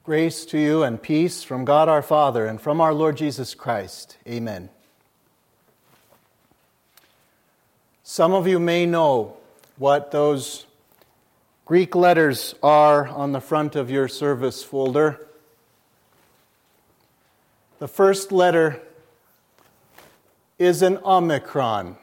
Grace to you and peace from God our Father and from our Lord Jesus Christ. Amen. Some of you may know what those Greek letters are on the front of your service folder. The first letter is an omicron.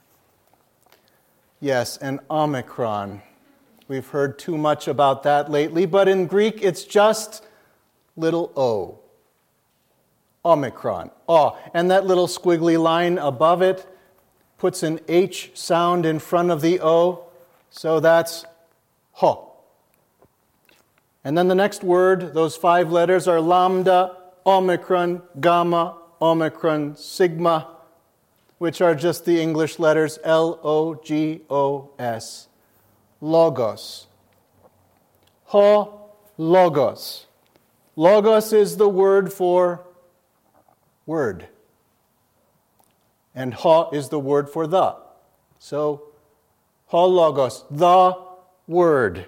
Yes, an omicron. We've heard too much about that lately, but in Greek it's just little o. Omicron. Oh, and that little squiggly line above it puts an H sound in front of the O, so that's ho. And then the next word, those 5 letters are lambda, omicron, gamma, omicron, sigma, which are just the English letters L-O-G-O-S. Logos. Ho, logos. Logos is the word for word. And ho is the word for the. So, ho logos, the word.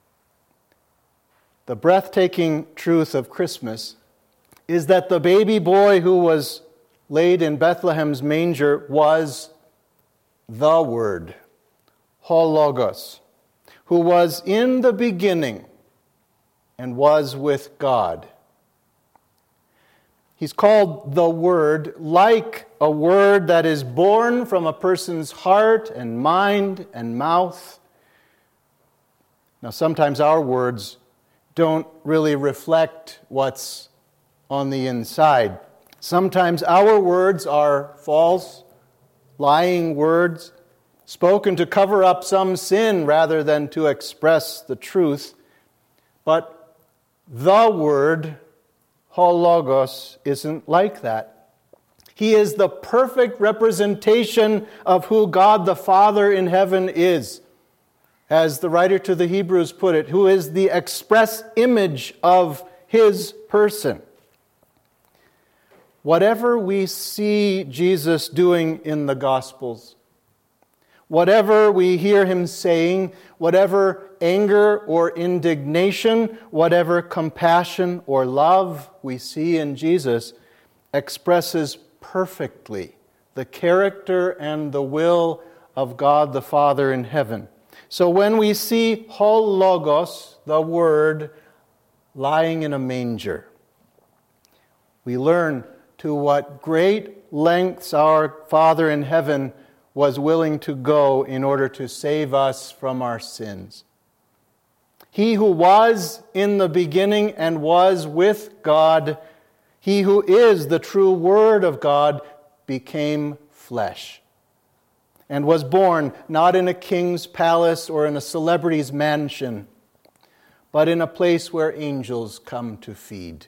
The breathtaking truth of Christmas is that the baby boy who was laid in Bethlehem's manger was the Word, ho logos, who was in the beginning and was with God. He's called the Word, like a word that is born from a person's heart and mind and mouth. Now, sometimes our words don't really reflect what's on the inside. Sometimes our words are false, lying words, spoken to cover up some sin rather than to express the truth. But the Word, ho logos, isn't like that. He is the perfect representation of who God the Father in heaven is. As the writer to the Hebrews put it, who is the express image of His person. Whatever we see Jesus doing in the Gospels, whatever we hear Him saying, whatever anger or indignation, whatever compassion or love we see in Jesus, expresses perfectly the character and the will of God the Father in heaven. So when we see ho logos, the Word, lying in a manger, we learn to what great lengths our Father in heaven was willing to go in order to save us from our sins. He who was in the beginning and was with God, He who is the true Word of God, became flesh and was born not in a king's palace or in a celebrity's mansion, but in a place where angels come to feed.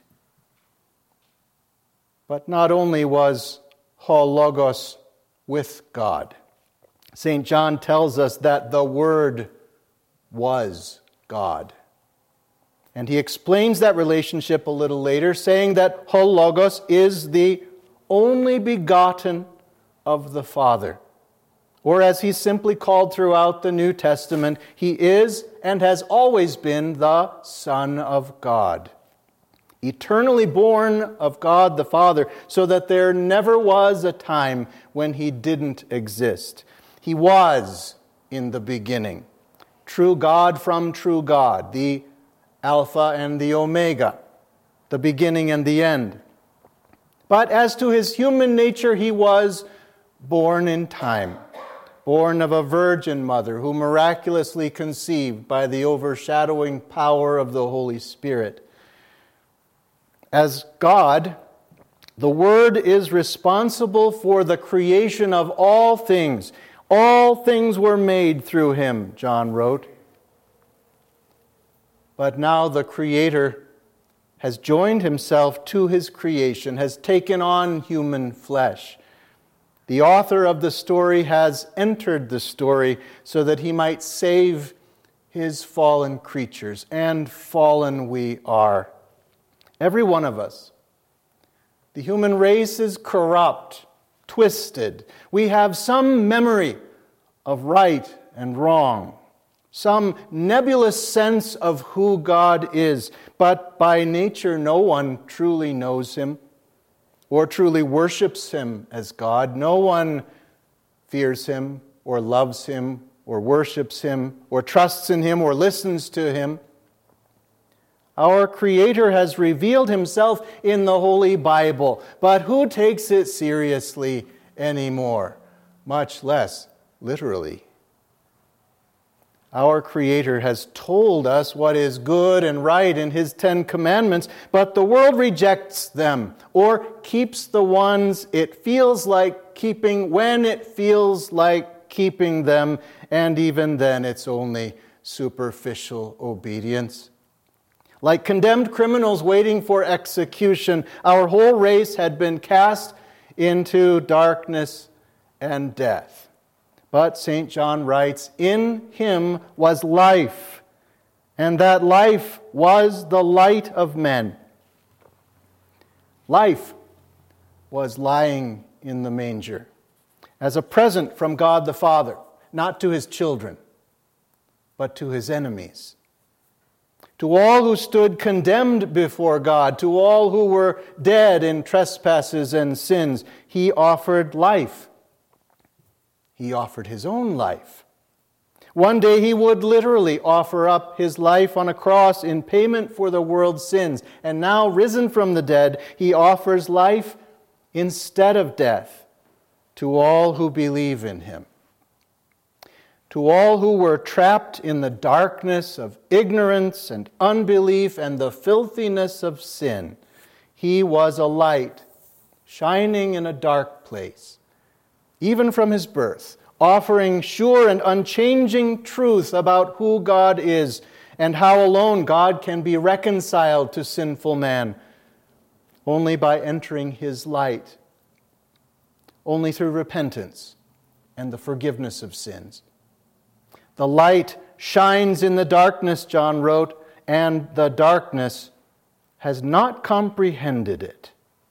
But not only was ho logos with God, St. John tells us that the Word was God. And he explains that relationship a little later, saying that ho logos is the only begotten of the Father. Or as he's simply called throughout the New Testament, He is and has always been the Son of God. Eternally born of God the Father, so that there never was a time when He didn't exist. He was in the beginning. True God from true God, the Alpha and the Omega, the beginning and the end. But as to His human nature, He was born in time, born of a virgin mother who miraculously conceived by the overshadowing power of the Holy Spirit. As God, the Word is responsible for the creation of all things. All things were made through Him, John wrote. But now the Creator has joined Himself to His creation, has taken on human flesh. The author of the story has entered the story so that He might save His fallen creatures, and fallen we are. Every one of us. The human race is corrupt, twisted. We have some memory of right and wrong, some nebulous sense of who God is, but by nature no one truly knows him or truly worships him as God. No one fears him or loves him or worships him or trusts in him or listens to him. Our Creator has revealed himself in the Holy Bible, but who takes it seriously anymore, much less literally? Our Creator has told us what is good and right in his 10 commandments, but the world rejects them or keeps the ones it feels like keeping when it feels like keeping them, and even then it's only superficial obedience. Like condemned criminals waiting for execution, our whole race had been cast into darkness and death. But St. John writes, in him was life, and that life was the light of men. Life was lying in the manger as a present from God the Father, not to his children, but to his enemies. To all who stood condemned before God, to all who were dead in trespasses and sins, he offered life. He offered his own life. One day he would literally offer up his life on a cross in payment for the world's sins. And now, risen from the dead, he offers life instead of death to all who believe in him. To all who were trapped in the darkness of ignorance and unbelief and the filthiness of sin, he was a light shining in a dark place, even from his birth, offering sure and unchanging truth about who God is and how alone God can be reconciled to sinful man, only by entering his light, only through repentance and the forgiveness of sins. The light shines in the darkness, John wrote, and the darkness has not comprehended it.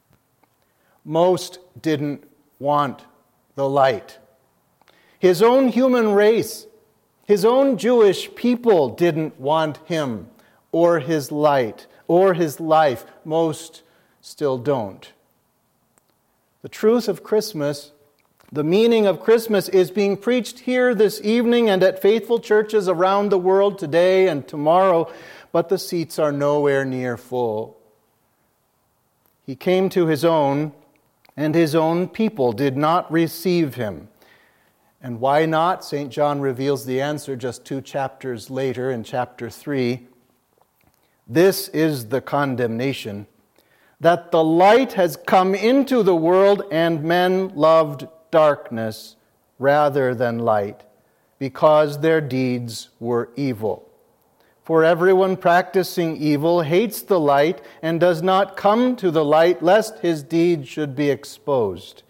Most didn't want the light. His own human race, his own Jewish people didn't want him or his light or his life. Most still don't. The truth of Christmas, the meaning of Christmas, is being preached here this evening and at faithful churches around the world today and tomorrow, but the seats are nowhere near full. He came to his own, and his own people did not receive him. And why not? St. John reveals the answer just 2 chapters later in chapter 3. This is the condemnation, that the light has come into the world, and men loved darkness rather than light, because their deeds were evil. For everyone practicing evil hates the light and does not come to the light, lest his deeds should be exposed.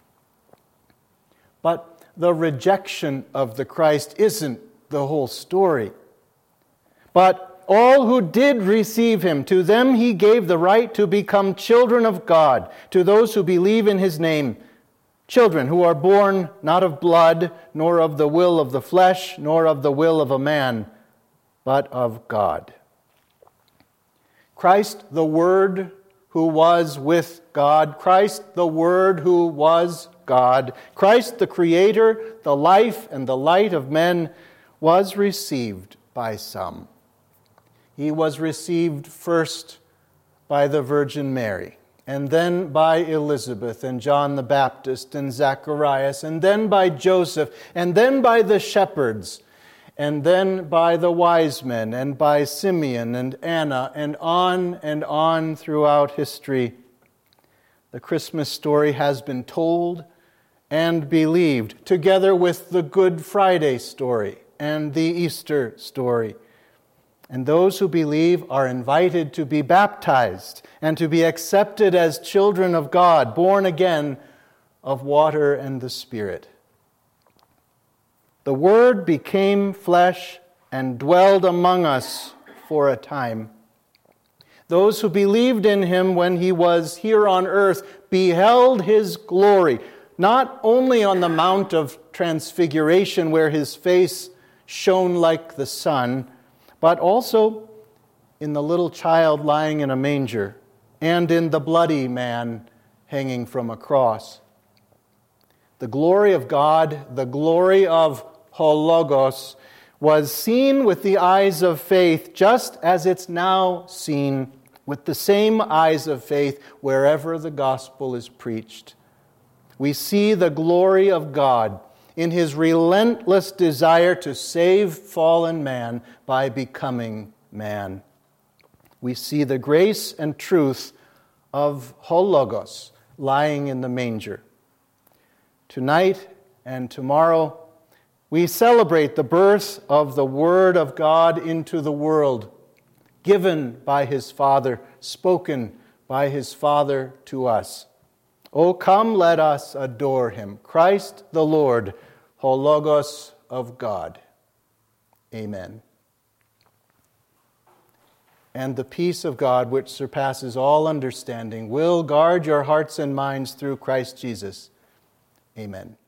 But the rejection of the Christ isn't the whole story. But all who did receive him, to them he gave the right to become children of God, to those who believe in his name. Children who are born not of blood, nor of the will of the flesh, nor of the will of a man, but of God. Christ, the Word who was with God, Christ, the Word who was God, Christ, the Creator, the life and the light of men, was received by some. He was received first by the Virgin Mary, and then by Elizabeth and John the Baptist and Zacharias, and then by Joseph, and then by the shepherds, and then by the wise men, and by Simeon and Anna, and on throughout history. The Christmas story has been told and believed, together with the Good Friday story and the Easter story. And those who believe are invited to be baptized and to be accepted as children of God, born again of water and the Spirit. The Word became flesh and dwelled among us for a time. Those who believed in him when he was here on earth beheld his glory, not only on the Mount of Transfiguration where his face shone like the sun, but also in the little child lying in a manger and in the bloody man hanging from a cross. The glory of God, the glory of Ho Logos, was seen with the eyes of faith just as it's now seen with the same eyes of faith wherever the gospel is preached. We see the glory of God in His relentless desire to save fallen man by becoming man. We see the grace and truth of Ho Logos lying in the manger. Tonight and tomorrow, we celebrate the birth of the Word of God into the world, given by His Father, spoken by His Father to us. O come, let us adore Him, Christ the Lord, Ho Logos of God. Amen. And the peace of God, which surpasses all understanding, will guard your hearts and minds through Christ Jesus. Amen.